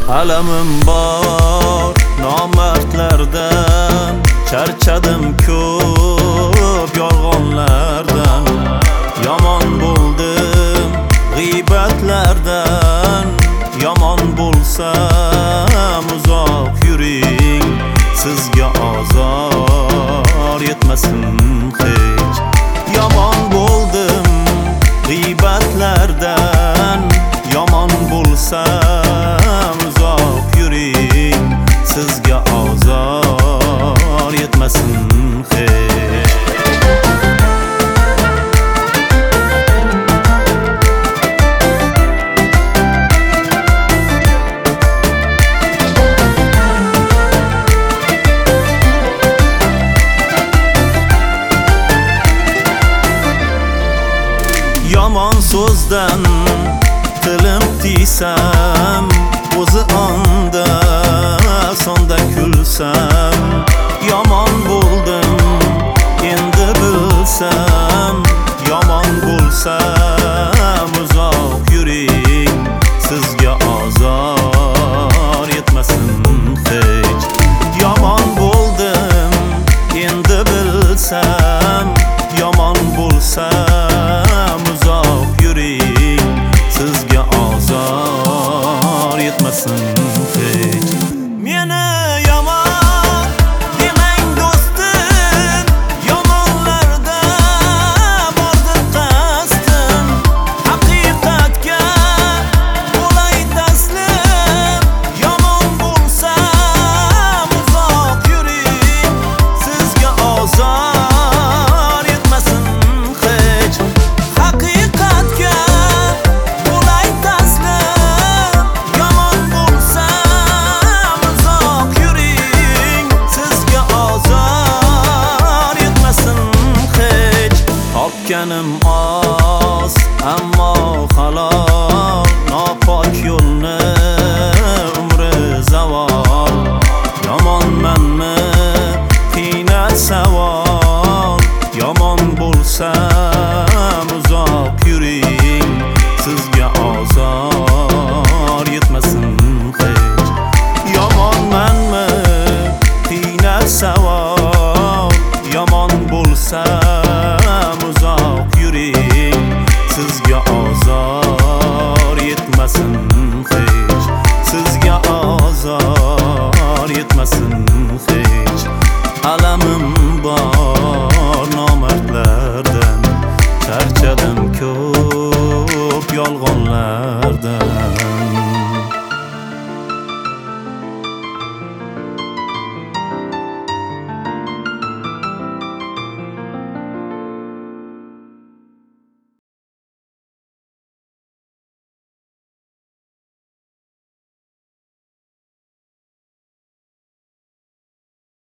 Alamim bor nomardlardan, charchadim ko'p yolg'onlardan. Yomon bo'ldim g'iybatlardan, yomon bo'lsam uzoq yuring, sizga ozor yetmasin hech. Yomon bo'ldim g'iybatlardan, yomon bo'lsam uzoq yuring, sizga ozor yetmasin hech. Yomon so'zdan tilim tiysam, o'zi onda sonda kulsam. Yomon bo'ldim endi bilsam, yomon bo'lsam uzoq yuring, sizga ozor yetmasin hech. Yomon bo'ldim endi bilsam, yomon bo'lsam uzoq yuring, sizga ozor yetmasin hech. Meni yomon demang do'stim, yomonlarda bordir qasdim. Haqiqatga bo'lay taslim, yomon bo'lsam uzoq yuring, sizga ozor yetmasin hech. Haqiqatga bo'lay taslim, yomon bo'lsam uzoq yuring, sizga ozor yetmasin hech. Topganim oz, ammo halol, nopok yo'lni umri zavol. Yomonmanmi qiynat savol, yomon bo'lsam uzoq yuring, sizga ozor yetmasin hech. Yomonmanmi qiynat savol, yomon bo'lsam uzoq yuring, sizga ozor yetmasin hech. Sizga ozor yetmasin hech. Alamim bor